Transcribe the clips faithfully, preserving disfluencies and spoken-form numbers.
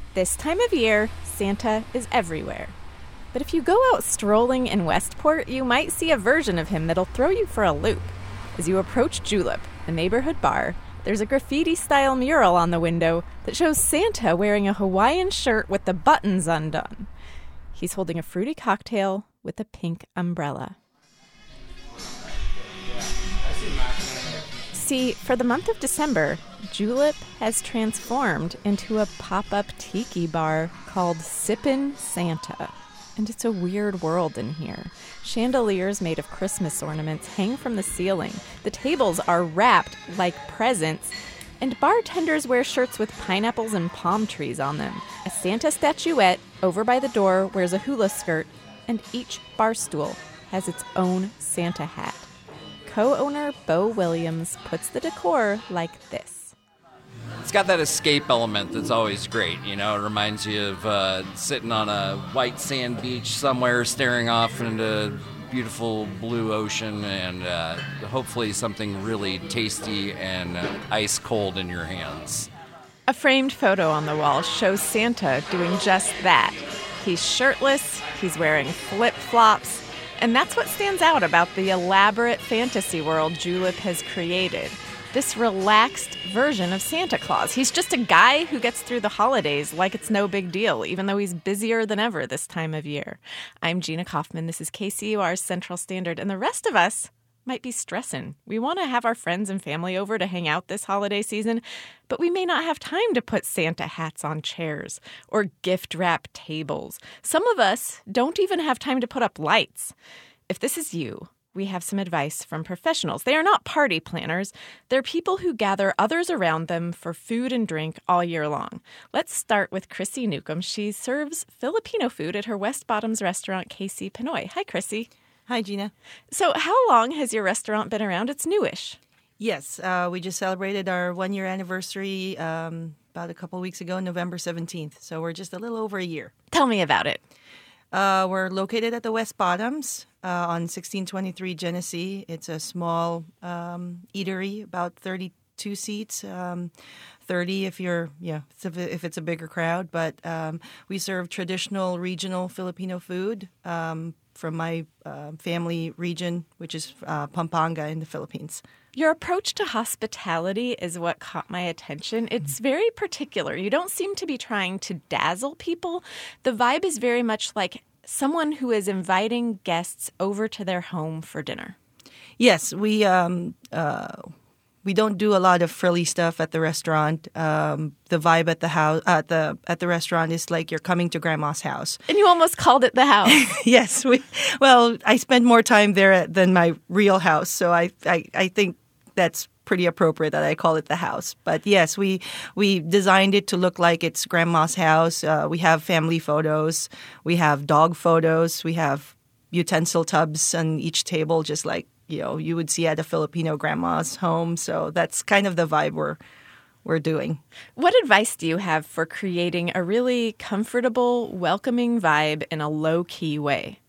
This time of year, Santa is everywhere. But if you go out strolling in Westport, you might see a version of him that'll throw you for a loop. As you approach Julep, a neighborhood bar, there's a graffiti-style mural on the window that shows Santa wearing a Hawaiian shirt with the buttons undone. He's holding a fruity cocktail with a pink umbrella. See, for the month of December, Julep has transformed into a pop-up tiki bar called Sippin' Santa. And it's a weird world in here. Chandeliers made of Christmas ornaments hang from the ceiling. The tables are wrapped like presents. And bartenders wear shirts with pineapples and palm trees on them. A Santa statuette over by the door wears a hula skirt. And each bar stool has its own Santa hat. Co-owner Bo Williams puts the decor like this. It's got that escape element that's always great. You know, it reminds you of uh, sitting on a white sand beach somewhere, staring off into beautiful blue ocean, and uh, hopefully something really tasty and uh, ice cold in your hands. A framed photo on the wall shows Santa doing just that. He's shirtless, he's wearing flip-flops, and that's what stands out about the elaborate fantasy world Julep has created. This relaxed version of Santa Claus. He's just a guy who gets through the holidays like it's no big deal, even though he's busier than ever this time of year. I'm Gina Kaufman. This is K C U R's Central Standard, and the rest of us might be stressing. We want to have our friends and family over to hang out this holiday season, but we may not have time to put Santa hats on chairs or gift wrap tables. Some of us don't even have time to put up lights. If this is you, we have some advice from professionals. They are not party planners. They're people who gather others around them for food and drink all year long. Let's start with Chrissy Newcomb. She serves Filipino food at her West Bottoms restaurant, K C Pinoy. Hi, Chrissy. Hi, Gina. So how long has your restaurant been around? It's newish. Yes, uh, we just celebrated our one-year anniversary um, about a couple weeks ago, November seventeenth. So we're just a little over a year. Tell me about it. Uh, we're located at the West Bottoms uh, on sixteen twenty-three Genesee. It's a small um, eatery, about thirty-two seats, um, thirty if you're, yeah, if it's a bigger crowd. But um, we serve traditional regional Filipino food um, from my uh, family region, which is uh, Pampanga in the Philippines. Your approach to hospitality is what caught my attention. It's very particular. You don't seem to be trying to dazzle people. The vibe is very much like someone who is inviting guests over to their home for dinner. Yes, we um, uh, we don't do a lot of frilly stuff at the restaurant. Um, the vibe at the house at the at the restaurant is like you're coming to grandma's house. And you almost called it the house. Yes, we. Well, I spend more time there than my real house, so I I, I think that's pretty appropriate that I call it the house. But yes, we we designed it to look like it's grandma's house. Uh, we have family photos. We have dog photos. We have utensil tubs on each table, just like, you know, you would see at a Filipino grandma's home. So that's kind of the vibe we're we're doing. What advice do you have for creating a really comfortable, welcoming vibe in a low-key way?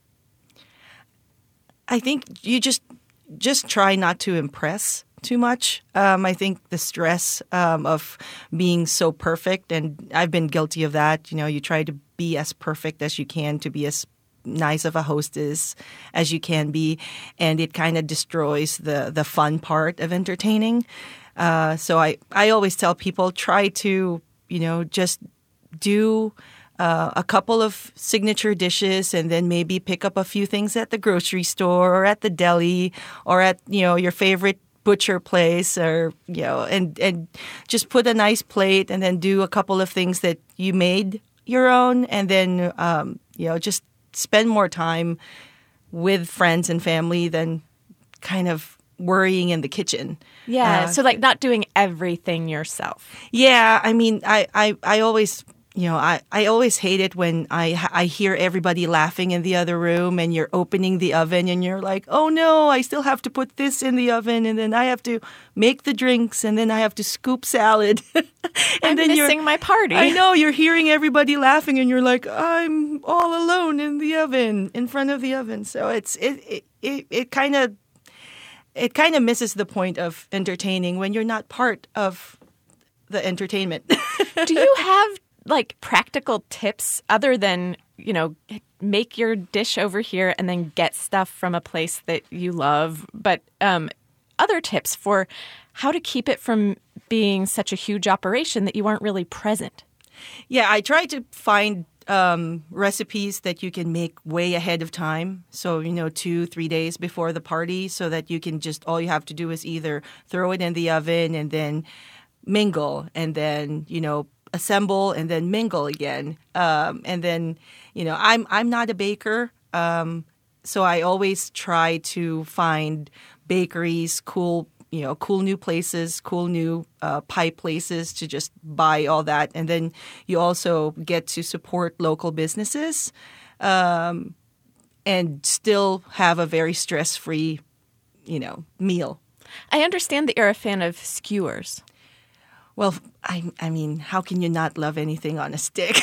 I think you just just try not to impress too much. Um, I think the stress um, of being so perfect, and I've been guilty of that. You know, you try to be as perfect as you can, to be as nice of a hostess as you can be, and it kind of destroys the the fun part of entertaining. Uh, so I, I always tell people, try to, you know, just do uh, a couple of signature dishes, and then maybe pick up a few things at the grocery store or at the deli or at, you know, your favorite butcher place, or, you know, and, and just put a nice plate, and then do a couple of things that you made your own, and then, um, you know, just spend more time with friends and family than kind of worrying in the kitchen. Yeah, Uh, so like not doing everything yourself. Yeah, I mean, I, I, I always, you know, I, I always hate it when I I hear everybody laughing in the other room, and you're opening the oven and you're like, oh no, I still have to put this in the oven, and then I have to make the drinks, and then I have to scoop salad. and I'm then missing you're, my party. I know, you're hearing everybody laughing, and you're like, I'm all alone in the oven, in front of the oven. So it's it it it, it kind of it kind of misses the point of entertaining when you're not part of the entertainment. Do you have like practical tips other than, you know, make your dish over here and then get stuff from a place that you love, but um, other tips for how to keep it from being such a huge operation that you aren't really present? Yeah, I try to find um, recipes that you can make way ahead of time. So, you know, two, three days before the party so that you can just, all you have to do is either throw it in the oven and then mingle and then, you know, assemble and then mingle again. Um, and then, you know, I'm I'm not a baker, um, so I always try to find bakeries, cool, you know, cool new places, cool new uh, pie places to just buy all that. And then you also get to support local businesses um, and still have a very stress-free, you know, meal. I understand that you're a fan of skewers. Well, I, I mean, how can you not love anything on a stick?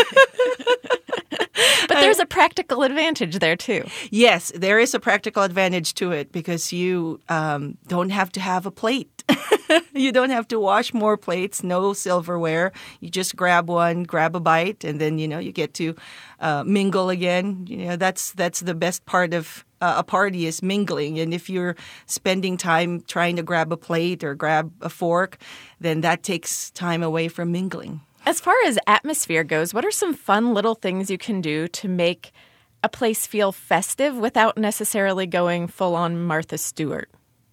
But there's a practical advantage there, too. Yes, there is a practical advantage to it because you um, don't have to have a plate. You don't have to wash more plates, no silverware. You just grab one, grab a bite, and then, you know, you get to uh, mingle again. You know, that's that's the best part of uh, a party is mingling. And if you're spending time trying to grab a plate or grab a fork, then that takes time away from mingling. As far as atmosphere goes, what are some fun little things you can do to make a place feel festive without necessarily going full-on Martha Stewart?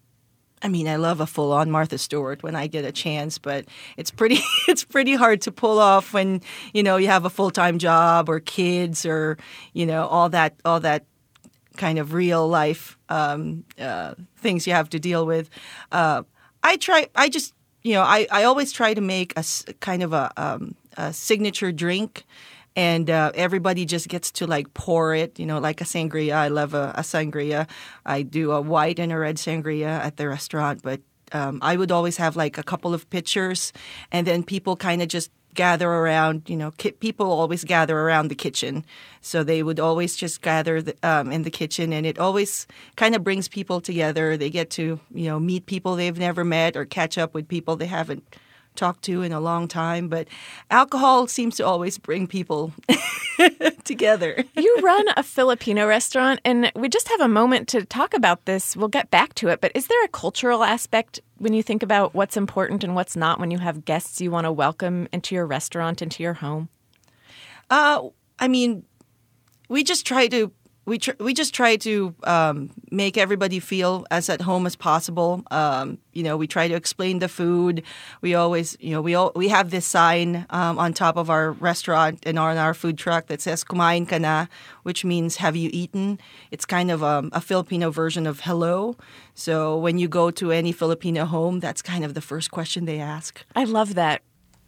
I mean, I love a full-on Martha Stewart when I get a chance, but it's pretty it's pretty hard to pull off when, you know, you have a full-time job or kids or, you know, all that all that kind of real life um, uh, things you have to deal with. Uh, I try. I just, you know, I, I always try to make a kind of a, um, a signature drink. And uh, everybody just gets to, like, pour it, you know, like a sangria. I love a, a sangria. I do a white and a red sangria at the restaurant. But um, I would always have, like, a couple of pitchers. And then people kind of just gather around, you know, ki- people always gather around the kitchen. So they would always just gather the, um, in the kitchen. And it always kind of brings people together. They get to, you know, meet people they've never met or catch up with people they haven't talked to in a long time, but alcohol seems to always bring people together. You run a Filipino restaurant, and we just have a moment to talk about this. We'll get back to it, but is there a cultural aspect when you think about what's important and what's not when you have guests you want to welcome into your restaurant, into your home? Uh, I mean, we just try to We tr- we just try to um, make everybody feel as at home as possible. Um, you know, we try to explain the food. We always, you know, we all, we have this sign um, on top of our restaurant and on our food truck that says "Kumain ka na," which means "Have you eaten?" It's kind of um, a Filipino version of hello. So when you go to any Filipino home, that's kind of the first question they ask. I love that.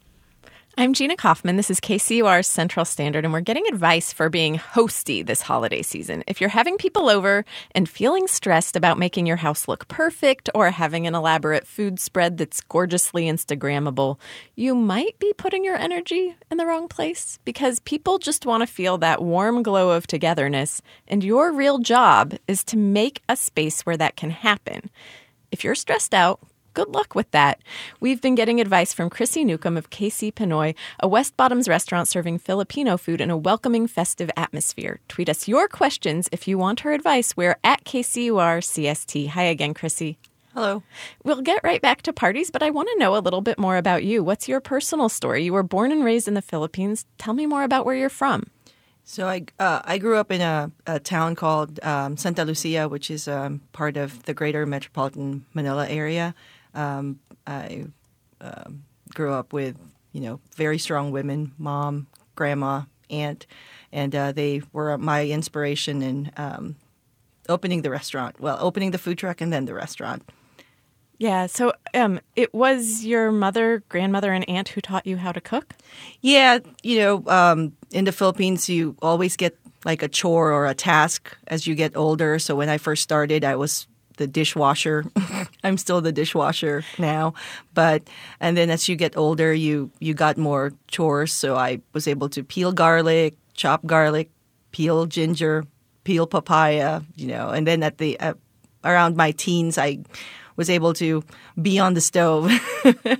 I'm Gina Kaufman. This is K C U R's Central Standard, and we're getting advice for being hosty this holiday season. If you're having people over and feeling stressed about making your house look perfect or having an elaborate food spread that's gorgeously Instagrammable, you might be putting your energy in the wrong place because people just want to feel that warm glow of togetherness, and your real job is to make a space where that can happen. If you're stressed out, good luck with that. We've been getting advice from Chrissy Newcomb of K C Pinoy, a West Bottoms restaurant serving Filipino food in a welcoming, festive atmosphere. Tweet us your questions if you want her advice. We're at K C U R C S T. Hi again, Chrissy. Hello. We'll get right back to parties, but I want to know a little bit more about you. What's your personal story? You were born and raised in the Philippines. Tell me more about where you're from. So I uh, I grew up in a, a town called um, Santa Lucia, which is um, part of the greater metropolitan Manila area. Um, I uh, grew up with, you know, very strong women, mom, grandma, aunt, and uh, they were my inspiration in um, opening the restaurant. Well, opening the food truck and then the restaurant. Yeah, so um, it was your mother, grandmother, and aunt who taught you how to cook? Yeah, you know, um, in the Philippines, you always get like a chore or a task as you get older. So when I first started, I was the dishwasher. I'm still the dishwasher now. But and then as you get older, you you got more chores. So I was able to peel garlic, chop garlic, peel ginger, peel papaya, you know. And then at the uh, around my teens, I was able to be on the stove.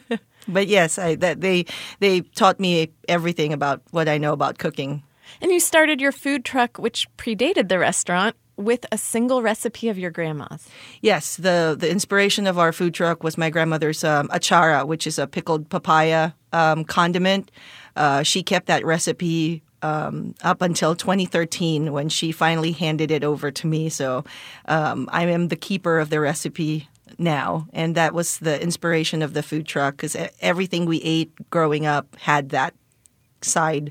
But yes, I, that they they taught me everything about what I know about cooking. And you started your food truck, which predated the restaurant, with a single recipe of your grandma's. Yes, the the inspiration of our food truck was my grandmother's um, achara, which is a pickled papaya um, condiment. Uh, she kept that recipe um, up until twenty thirteen when she finally handed it over to me. So um, I am the keeper of the recipe now, and that was the inspiration of the food truck because everything we ate growing up had that side.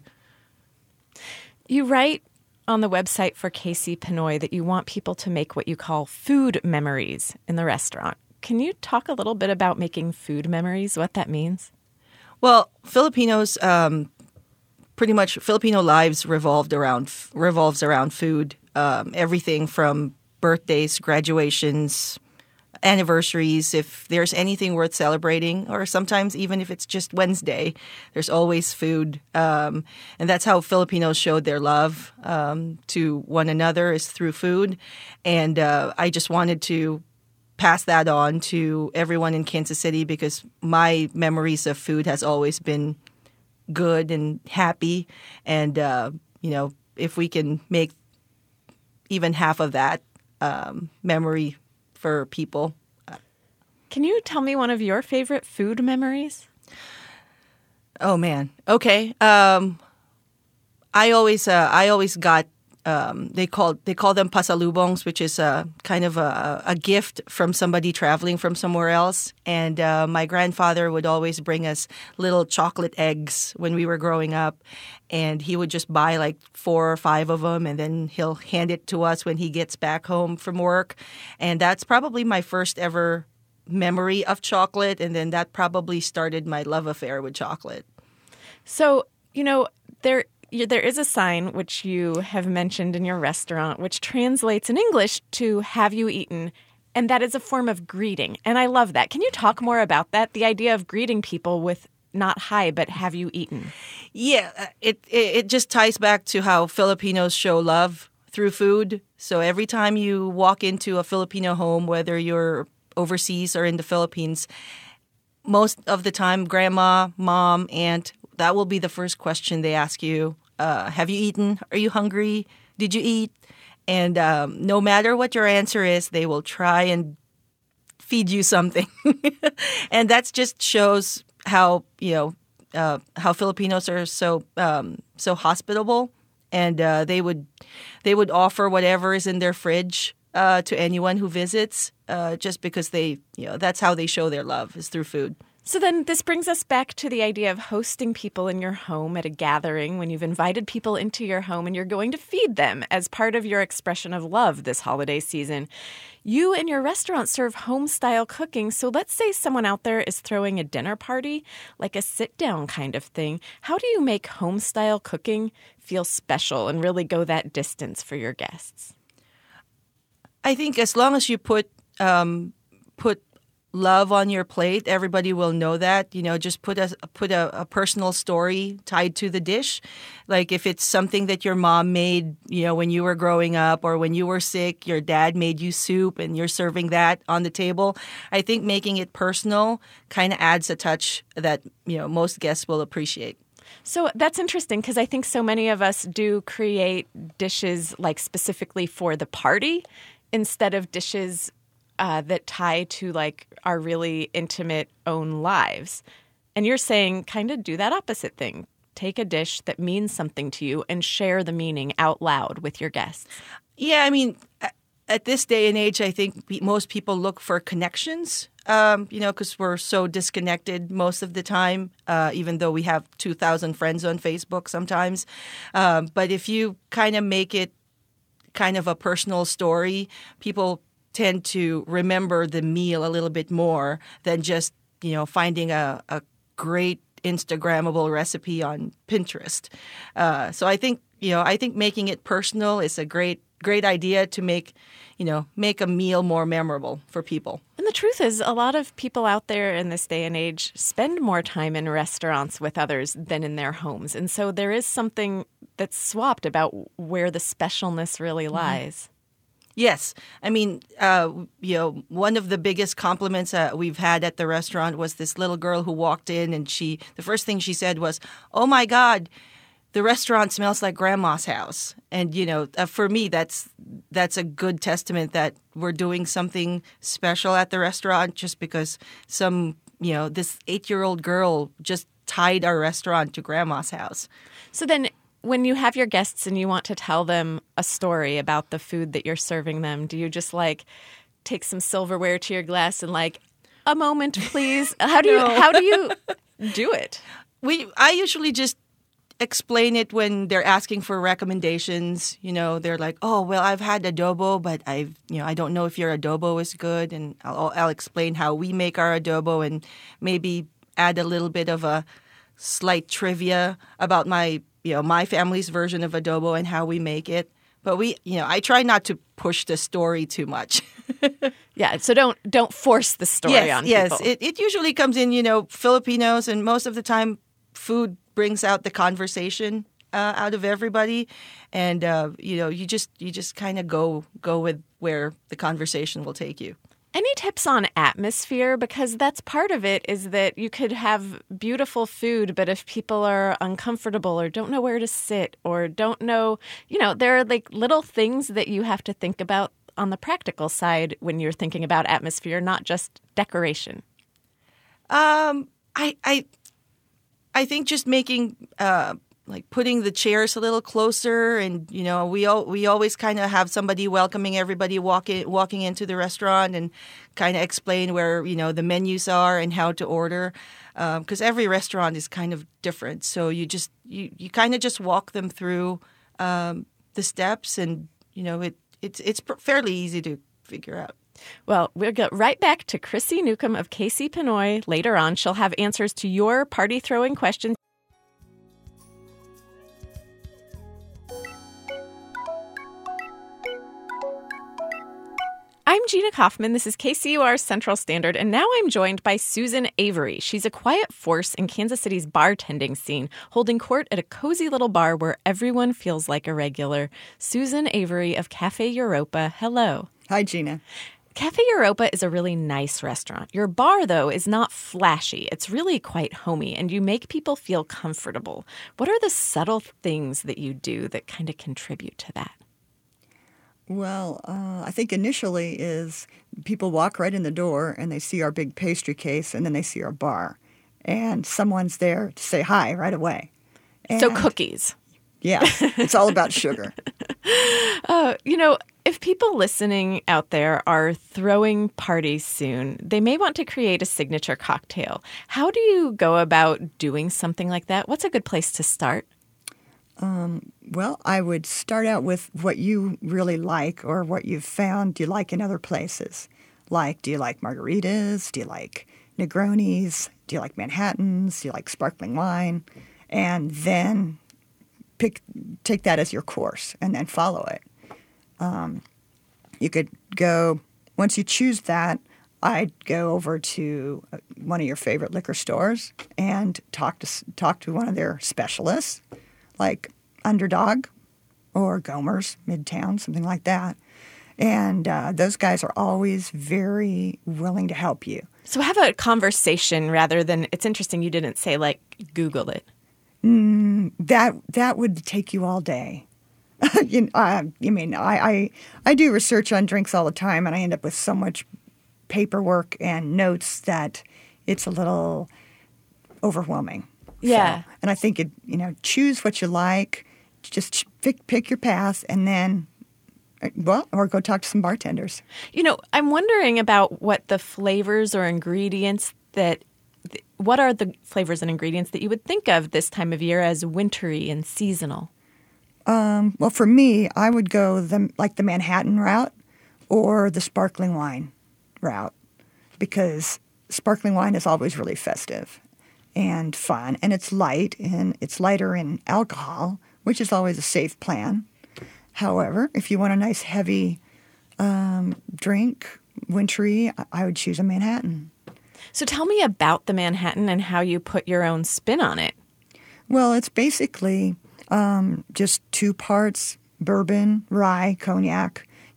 You write on the website for K C Pinoy that you want people to make what you call food memories in the restaurant. Can you talk a little bit about making food memories, what that means? Well, Filipinos, um, pretty much Filipino lives revolved around revolves around food. Um, everything from birthdays, graduations, anniversaries, if there's anything worth celebrating, or sometimes even if it's just Wednesday, there's always food. Um, and that's how Filipinos showed their love um, to one another, is through food. And uh, I just wanted to pass that on to everyone in Kansas City because my memories of food has always been good and happy. And, uh, you know, if we can make even half of that um, memory for people. Can you tell me one of your favorite food memories? Oh man. Okay. Um, I always, uh, I always got. Um, they call they call them pasalubongs, which is a kind of a, a gift from somebody traveling from somewhere else. And uh, my grandfather would always bring us little chocolate eggs when we were growing up, and he would just buy like four or five of them, and then he'll hand it to us when he gets back home from work. And that's probably my first ever memory of chocolate, and then that probably started my love affair with chocolate. So, you know, there there is a sign which you have mentioned in your restaurant, which translates in English to "Have you eaten?" And that is a form of greeting. And I love that. Can you talk more about that? The idea of greeting people with not "hi," but "have you eaten?" Yeah, it, it it just ties back to how Filipinos show love through food. So every time you walk into a Filipino home, whether you're overseas or in the Philippines, most of the time, grandma, mom, aunt, that will be the first question they ask you. Uh, have you eaten? Are you hungry? Did you eat? And um, no matter what your answer is, they will try and feed you something. And that just shows how, you know, uh, how Filipinos are so um, so hospitable, and uh, they would they would offer whatever is in their fridge uh, to anyone who visits, uh, just because they, you know, that's how they show their love, is through food. So then this brings us back to the idea of hosting people in your home at a gathering when you've invited people into your home and you're going to feed them as part of your expression of love this holiday season. You and your restaurant serve home-style cooking, so let's say someone out there is throwing a dinner party, like a sit-down kind of thing. How do you make home-style cooking feel special and really go that distance for your guests? I think as long as you put um, put love on your plate, everybody will know that. You know, just put a put a, a personal story tied to the dish. Like if it's something that your mom made, you know, when you were growing up, or when you were sick, your dad made you soup and you're serving that on the table. I think making it personal kind of adds a touch that, you know, most guests will appreciate. So that's interesting because I think so many of us do create dishes like specifically for the party instead of dishes uh, that tie to like our really intimate own lives. And you're saying kind of do that opposite thing. Take a dish that means something to you and share the meaning out loud with your guests. Yeah, I mean, at this day and age, I think most people look for connections, um, you know, because we're so disconnected most of the time, uh, even though we have two thousand friends on Facebook sometimes. Um, but if you kind of make it kind of a personal story, people tend to remember the meal a little bit more than just, you know, finding a, a great Instagrammable recipe on Pinterest. Uh, so I think, you know, I think making it personal is a great, great idea to make, you know, make a meal more memorable for people. And the truth is, a lot of people out there in this day and age spend more time in restaurants with others than in their homes. And so there is something that's swapped about where the specialness really lies. Yes. I mean, uh, you know, one of the biggest compliments uh, we've had at the restaurant was this little girl who walked in, and she, the first thing she said was, "Oh my God, the restaurant smells like Grandma's house." And, you know, uh, for me, that's that's a good testament that we're doing something special at the restaurant just because some, you know, this eight-year-old girl just tied our restaurant to Grandma's house. So then when you have your guests and you want to tell them a story about the food that you're serving them, do you just like take some silverware to your glass and like, a moment, please? How do you No. how do you do it? We I usually just explain it when they're asking for recommendations. You know, they're like, "Oh, well, I've had adobo, but I've, you know, I don't know if your adobo is good." And I'll, I'll explain how we make our adobo and maybe add a little bit of a slight trivia about my, you know, my family's version of adobo and how we make it. But we, you know, I try not to push the story too much. Yeah, so don't don't force the story yes, on yes. people. It, it usually comes in, you know, Filipinos, and most of the time food brings out the conversation uh, out of everybody. And, uh, you know, you just you just kind of go go with where the conversation will take you. Any tips on atmosphere? Because that's part of it is that you could have beautiful food, but if people are uncomfortable or don't know where to sit or don't know, you know, there are like little things that you have to think about on the practical side when you're thinking about atmosphere, not just decoration. Um, I I I think just making uh, like putting the chairs a little closer, and you know, we all, we always kind of have somebody welcoming everybody walking walking into the restaurant and kind of explain where, you know, the menus are and how to order, because um, every restaurant is kind of different. So you just you, you kind of just walk them through um, the steps, and you know, it it's it's fairly easy to figure out. Well, we'll get right back to Chrissy Newcomb of K C Pinoy later on. She'll have answers to your party-throwing questions. I'm Gina Kaufman. This is K C U R Central Standard, and now I'm joined by Susan Avery. She's a quiet force in Kansas City's bartending scene, holding court at a cozy little bar where everyone feels like a regular. Susan Avery of Cafe Europa. Hello. Hi, Gina. Cafe Europa is a really nice restaurant. Your bar, though, is not flashy. It's really quite homey, and you make people feel comfortable. What are the subtle things that you do that kind of contribute to that? Well, uh, I think initially is people walk right in the door and they see our big pastry case and then they see our bar. And someone's there to say hi right away. And So cookies. Yeah, it's all about sugar. Uh, you know, if people listening out there are throwing parties soon, they may want to create a signature cocktail. How do you go about doing something like that? What's a good place to start? Um, well, I would start out with what you really like or what you've found you like in other places. Like, do you like margaritas? Do you like Negronis? Do you like Manhattans? Do you like sparkling wine? And then pick take that as your course and then follow it. Um, you could go, once you choose that, I'd go over to one of your favorite liquor stores and talk to talk to one of their specialists, like Underdog or Gomer's, Midtown, something like that. And uh, those guys are always very willing to help you. So have a conversation rather than, it's interesting you didn't say, like, Google it. Mm, that that would take you all day. you, uh, I mean, I, I I do research on drinks all the time, and I end up with so much paperwork and notes that it's a little overwhelming. Yeah. So, and I think, it, you know, choose what you like, just pick, pick your path, and then, well, or go talk to some bartenders. You know, I'm wondering about what the flavors or ingredients that, what are the flavors and ingredients that you would think of this time of year as wintry and seasonal? Um, well, for me, I would go the like the Manhattan route or the sparkling wine route, because sparkling wine is always really festive and fun, and it's light, and it's lighter in alcohol, which is always a safe plan. However, if you want a nice heavy um, drink, wintry, I would choose a Manhattan. So tell me about the Manhattan and how you put your own spin on it. Well, it's basically um, just two parts bourbon, rye, cognac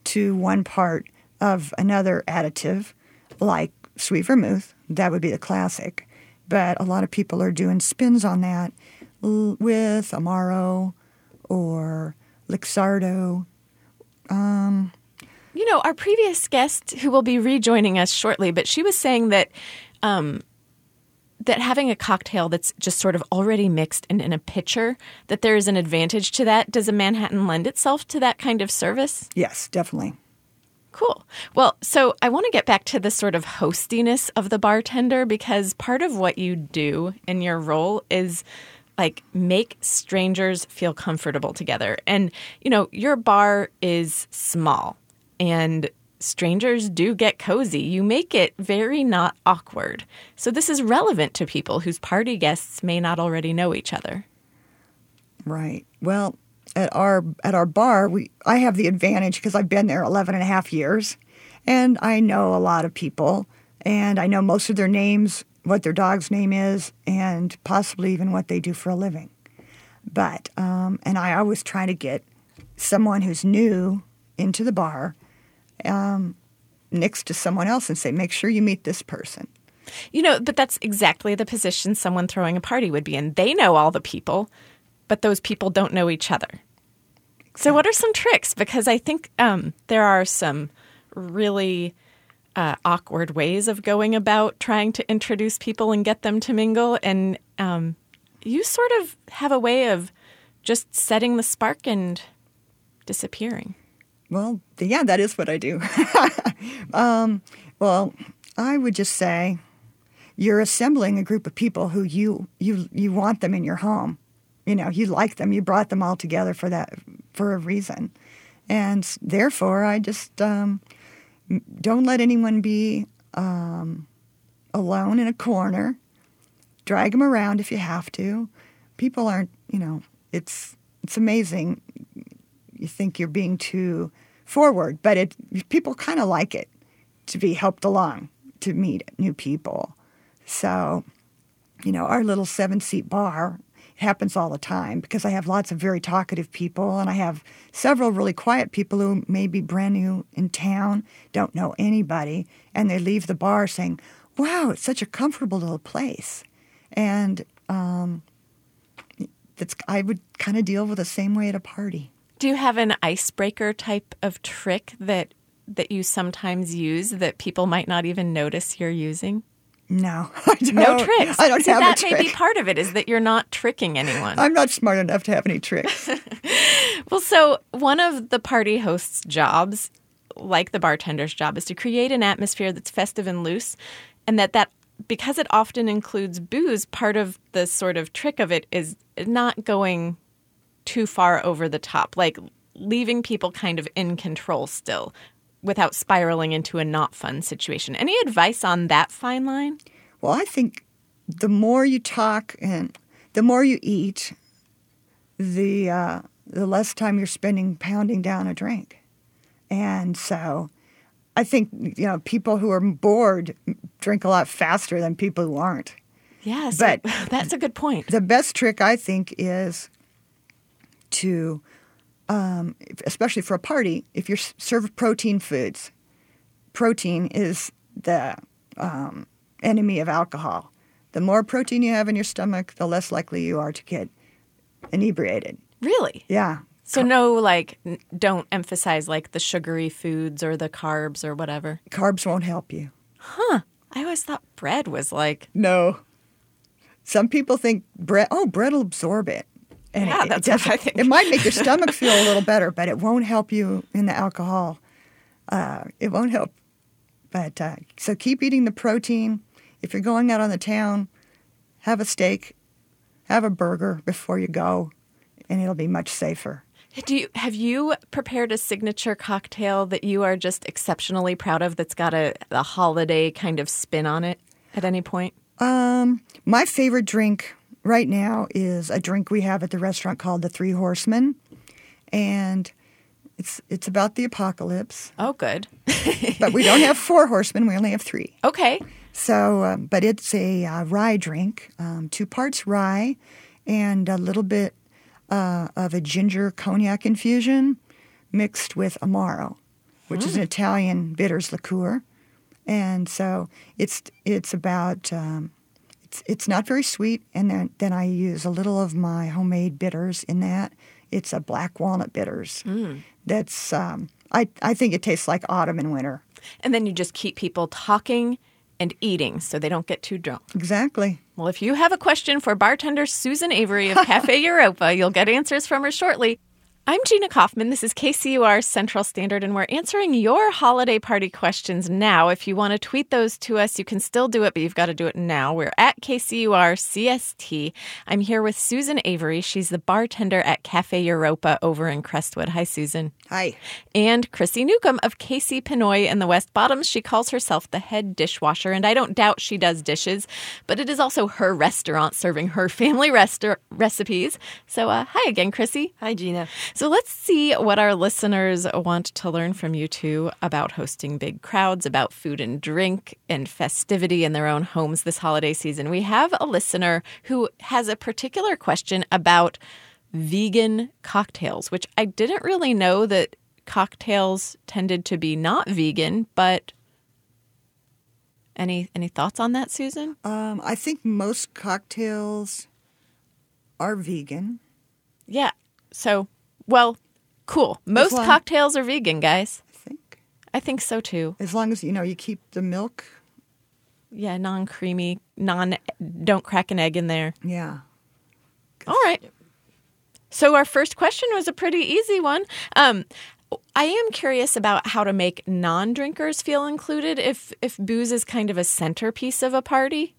to one part of another additive, like sweet vermouth. That would be the classic. But a lot of people are doing spins on that l- with Amaro or Luxardo. Um, You know, our previous guest, who will be rejoining us shortly, but she was saying that um, that having a cocktail that's just sort of already mixed and in a pitcher, that there is an advantage to that. Does a Manhattan lend itself to that kind of service? yes, definitely. Cool. Well, so I want to get back to the sort of hostiness of the bartender, because part of what you do in your role is like make strangers feel comfortable together. And, you know, your bar is small and strangers do get cozy. You make it very not awkward. So this is relevant to people whose party guests may not already know each other. Right. Well, at our at our bar, we I have the advantage because I've been there eleven and a half years, and I know a lot of people, and I know most of their names, what their dog's name is, and possibly even what they do for a living. But, um, and I always try to get someone who's new into the bar um, next to someone else and say, make sure you meet this person. You know, but that's exactly the position someone throwing a party would be in. They know all the people, but those people don't know each other. So what are some tricks? Because I think um, there are some really uh, awkward ways of going about trying to introduce people and get them to mingle. And um, you sort of have a way of just setting the spark and disappearing. Well, yeah, that is what I do. um, well, I would just say you're assembling a group of people who you you you want them in your home. You know, you like them. You brought them all together for that for a reason, and therefore, I just um, don't let anyone be um, alone in a corner. Drag them around if you have to. People aren't. You know, it's it's amazing. You think you're being too forward, but it people kind of like it to be helped along to meet new people. So, you know, our little seven-seat bar happens all the time because I have lots of very talkative people, and I have several really quiet people who may be brand new in town, don't know anybody, and they leave the bar saying, wow, it's such a comfortable little place. And um, that's I would kind of deal with the same way at a party. Do you have an icebreaker type of trick that that you sometimes use that people might not even notice you're using? No, I don't. No tricks. I don't See, have that a trick. may be part of it, is that you're not tricking anyone. I'm not smart enough to have any tricks. Well, so one of the party host's jobs, like the bartender's job, is to create an atmosphere that's festive and loose, and that that because it often includes booze, part of the sort of trick of it is not going too far over the top, like leaving people kind of in control still without spiraling into a not fun situation. Any advice on that fine line? Well, I think the more you talk and the more you eat, the uh, the less time you're spending pounding down a drink. And so I think, you know, people who are bored drink a lot faster than people who aren't. Yeah, so But that's a good point. The best trick, I think, is to, um, especially for a party, if you're served protein foods, protein is the um, enemy of alcohol. The more protein you have in your stomach, the less likely you are to get inebriated. Really? Yeah. So no, like, n- don't emphasize, like, the sugary foods or the carbs or whatever? Carbs won't help you. Huh. I always thought bread was, like... No. Some people think bread, oh, bread will absorb it. And Yeah, it, that's it what I doesn't- think. It might make your stomach feel a little better, but it won't help you in the alcohol. Uh, it won't help. But uh, so keep eating the protein. If you're going out on the town, have a steak, have a burger before you go, and it'll be much safer. Do you, have you prepared a signature cocktail that you are just exceptionally proud of that's got a, a holiday kind of spin on it at any point? Um, my favorite drink right now is a drink we have at the restaurant called the Three Horsemen, and it's it's about the apocalypse. Oh, good. But we don't have four horsemen; we only have three. Okay. So, um, but it's a uh, rye drink, um, two parts rye, and a little bit uh, of a ginger cognac infusion mixed with Amaro, which mm. is an Italian bitters liqueur. And so it's it's about um, it's it's not very sweet, and then then I use a little of my homemade bitters in that. It's a black walnut bitters. Mm. That's um, I I think it tastes like autumn and winter. And then you just keep people talking and eating so they don't get too drunk. Exactly. Well, if you have a question for bartender Susan Avery of Cafe Europa, you'll get answers from her shortly. I'm Gina Kaufman. This is K C U R Central Standard, and we're answering your holiday party questions now. If you want to tweet those to us, you can still do it, but you've got to do it now. We're at K C U R C S T. I'm here with Susan Avery. She's the bartender at Cafe Europa over in Crestwood. Hi, Susan. Hi. And Chrissy Newcomb of K C Pinoy in the West Bottoms. She calls herself the head dishwasher, and I don't doubt she does dishes, but it is also her restaurant serving her family rest- recipes. So uh, hi again, Chrissy. Hi, Gina. So let's see what our listeners want to learn from you two about hosting big crowds, about food and drink and festivity in their own homes this holiday season. We have a listener who has a particular question about vegan cocktails, which I didn't really know that cocktails tended to be not vegan, but any any thoughts on that, Susan? Um, I think most cocktails are vegan. Yeah. So... Well, cool. Most long, cocktails are vegan, guys. I think. I think so, too. As long as, you know, you keep the milk. Yeah, non-creamy, non, don't crack an egg in there. Yeah. All right. So our first question was a pretty easy one. Um, I am curious about how to make non-drinkers feel included if, if booze is kind of a centerpiece of a party.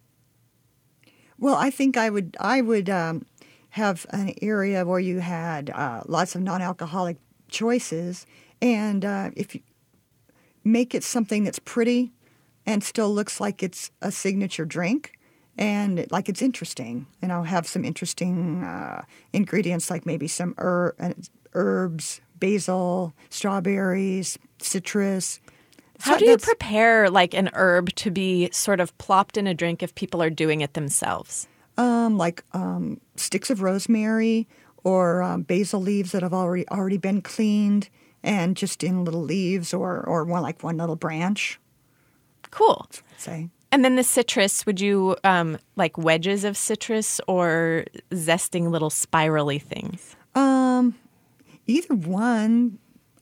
Well, I think I would, I would, um, have an area where you had uh, lots of non-alcoholic choices, and uh, if you make it something that's pretty and still looks like it's a signature drink and like it's interesting, and I'll have some interesting uh, ingredients like maybe some er- herbs, basil, strawberries, citrus. How do you prepare like an herb to be sort of plopped in a drink if people are doing it themselves? Um, like um, sticks of rosemary or um, basil leaves that have already already been cleaned and just in little leaves or, or one like one little branch. Cool. That's what I'd say. And then the citrus, would you um, like wedges of citrus or zesting little spirally things? Um, either one.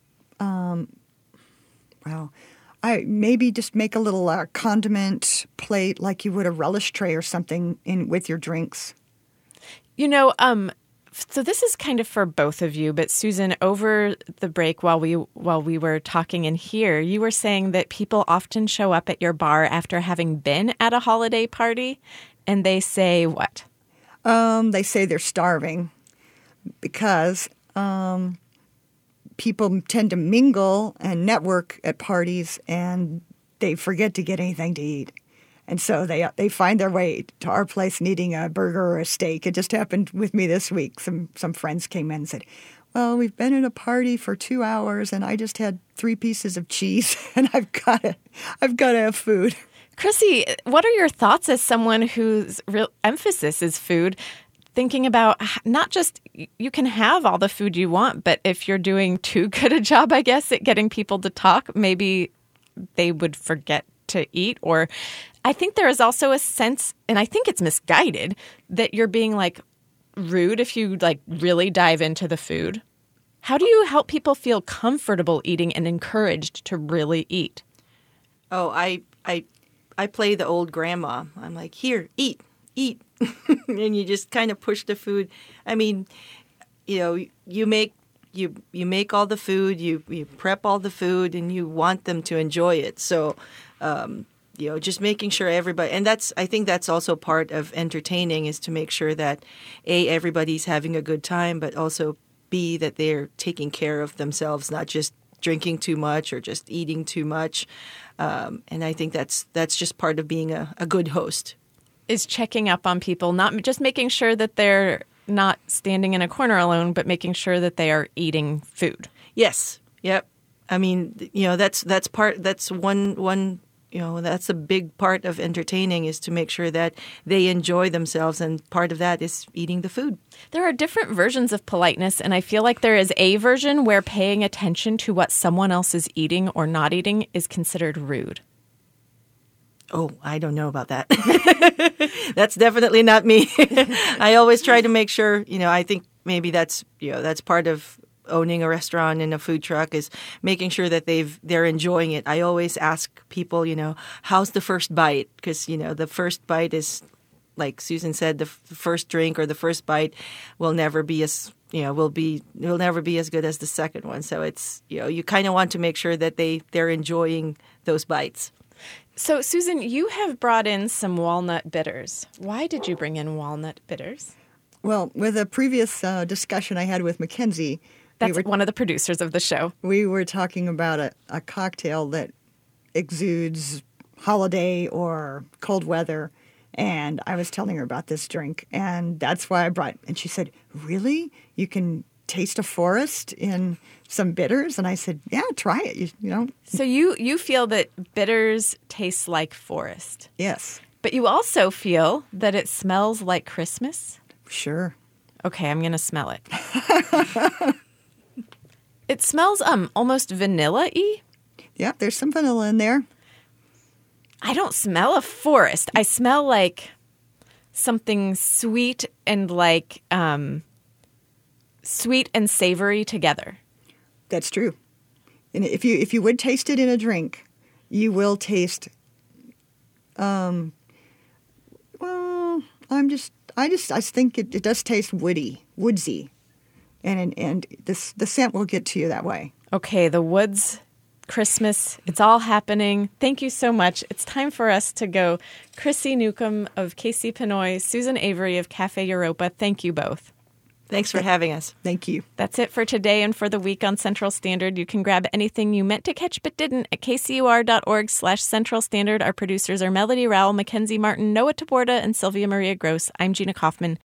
Um, well, I maybe just make a little uh, condiment plate like you would a relish tray or something in with your drinks. You know, um, so this is kind of for both of you, but Susan, over the break while we while we were talking in here, you were saying that people often show up at your bar after having been at a holiday party, and they say what? Um, they say they're starving because um, people tend to mingle and network at parties, and they forget to get anything to eat. And so they they find their way to our place needing a burger or a steak. It just happened with me this week. Some some friends came in and said, well, we've been at a party for two hours, and I just had three pieces of cheese, and I've got to, I've got to have food. Chrissy, what are your thoughts as someone whose real emphasis is food? Thinking about not just you can have all the food you want, but if you're doing too good a job, I guess, at getting people to talk, maybe they would forget to eat. Or I think there is also a sense, and I think it's misguided, that you're being like rude if you like really dive into the food. How do you help people feel comfortable eating and encouraged to really eat? Oh, I I I play the old grandma. I'm like, here, eat, eat. And you just kind of push the food. I mean, you know, you make you you make all the food, you you prep all the food, and you want them to enjoy it. So, um, you know, just making sure everybody, and that's I think that's also part of entertaining, is to make sure that A, everybody's having a good time, but also B, that they're taking care of themselves, not just drinking too much or just eating too much. Um, and I think that's that's just part of being a, a good host. Is checking up on people, not just making sure that they're not standing in a corner alone, but making sure that they are eating food. Yes. Yep. I mean, you know, that's that's part that's one one you know, that's a big part of entertaining, is to make sure that they enjoy themselves. And part of that is eating the food. There are different versions of politeness, and I feel like there is a version where paying attention to what someone else is eating or not eating is considered rude. Oh, I don't know about that. That's definitely not me. I always try to make sure, you know, I think maybe that's, you know, that's part of owning a restaurant and a food truck, is making sure that they've they're enjoying it. I always ask people, you know, how's the first bite? Because, you know, the first bite is, like Susan said, the f- first drink or the first bite will never be as, you know, will be will never be as good as the second one. So it's, you know, you kind of want to make sure that they they're enjoying those bites. So, Susan, you have brought in some walnut bitters. Why did you bring in walnut bitters? Well, with a previous uh, discussion I had with Mackenzie, That's we were, one of the producers of the show. we were talking about a, a cocktail that exudes holiday or cold weather, and I was telling her about this drink, and that's why I brought it. And she said, really? You can taste a forest in some bitters? And I said, yeah, try it, you, you know. So you, you feel that bitters taste like forest, Yes, but you also feel that it smells like Christmas? sure. Okay, I'm going to smell it. It smells um almost vanilla-y. Yeah, there's some vanilla in there. I don't smell a forest. I smell like something sweet and like um, sweet and savory together. That's true. And if you if you would taste it in a drink, you will taste. Um. Well, I'm just. I just. I think it, it does taste woody, woodsy, and and, and this the scent will get to you that way. Okay, the woods, Christmas, it's all happening. Thank you so much. It's time for us to go. Chrissy Newcomb of K C Pinoy, Susan Avery of Cafe Europa, thank you both. Thanks for having us. Thank you. That's it for today and for the week on Central Standard. You can grab anything you meant to catch but didn't at kcur.org slash Central Standard. Our producers are Melody Rowell, Mackenzie Martin, Noah Taborda, and Sylvia Maria Gross. I'm Gina Kaufman.